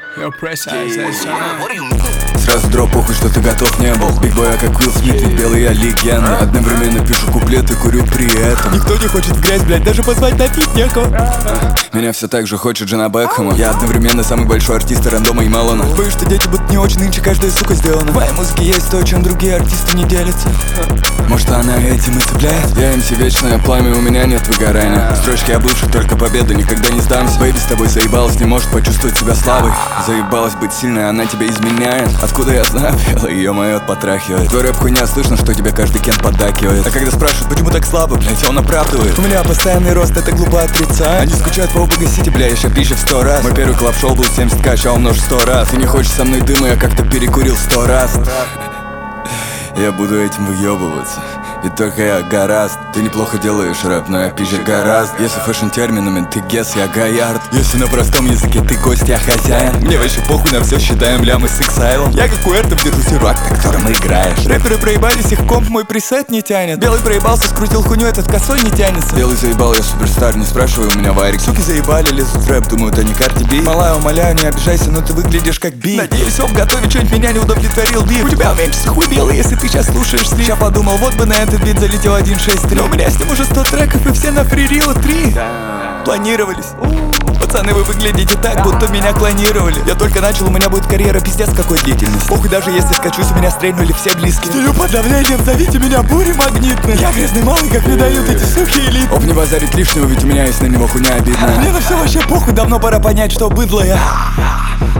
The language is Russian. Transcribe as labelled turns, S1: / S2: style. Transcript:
S1: Сразу дроп, похуй, что ты готов не был. Бигбой, как Уилл Смит, ведь белый я легенда. Одновременно пишу куплеты, курю при этом.
S2: Никто не хочет в грязь, блядь, даже позвать напить некого.
S1: Меня все так же хочет Джона Бекхэма. Я одновременно самый большой артист Рандома и Мелона.
S2: Боюсь, что дети будут не очень нынче, каждая сука сделана. В моей музыке есть то, чем другие артисты не делятся.
S1: Может, она этим и цепляет? Я МС вечное пламя, у меня нет выгорания. Строчки о бывших, только победа, никогда не сдамся. Бэйби с тобой заебалась, не может почувствовать себя слабой. Заебалась быть сильной, она тебя изменяет. Откуда я знаю, белый ее моет, потрахивает. Твой рэп хуйня, слышно, что тебе каждый кент поддакивает. А когда спрашивают, почему так слабо, блять, он оправдывает.
S2: У меня постоянный рост, это глупо отрицать.
S1: Они скучают по Облагосити, бля, я ща пищу в 100 раз. Мой первый клаб-шоу был 70к, ща умножу 100 раз. Ты не хочешь со мной дыма, я как-то перекурил 100 раз. Я буду этим выебываться, ведь только я гораст. Ты неплохо делаешь рэп, но я пизже гораст. Если фэшн терминами, ты гес, я Гаярд. Если на простом языке ты гость, я хозяин.
S2: Мне вообще похуй на все, считаем лямы с X-Island. Я как Уэртов держу сирот, на котором играешь. Рэперы проебались, их комп мой пресет не тянет. Белый проебался, скрутил хуйню, этот косой не тянется.
S1: Белый заебал, я суперстар, не спрашивай у меня варик.
S2: Суки заебали, лезут в рэп, думают, они Карди Би. Малая, умоляю, не обижайся, но ты выглядишь как Би. Надеюсь, он в готове что-нибудь меня не удовлетворил бит. У тебя уменьшится хуй белый, если ты сейчас слушаешь слив. Я подумал, вот бы на этот бит залетел 1.6.3. Но у меня с ним уже 100 треков и все на фририло 3. Планировались. Пацаны, вы выглядите так, будто меня клонировали. Я только начал, у меня будет карьера пиздец какой длительности. Похуй, даже если скачусь, у меня стрельнули все близкие. Стелю под давлением, зовите меня бурей магнитной. Я грязный малый, как мне дают эти суки элиты.
S1: Оп, не базарит лишнего, ведь у меня есть на него хуйня обидная.
S2: Мне на все вообще похуй, давно пора понять, что быдло я.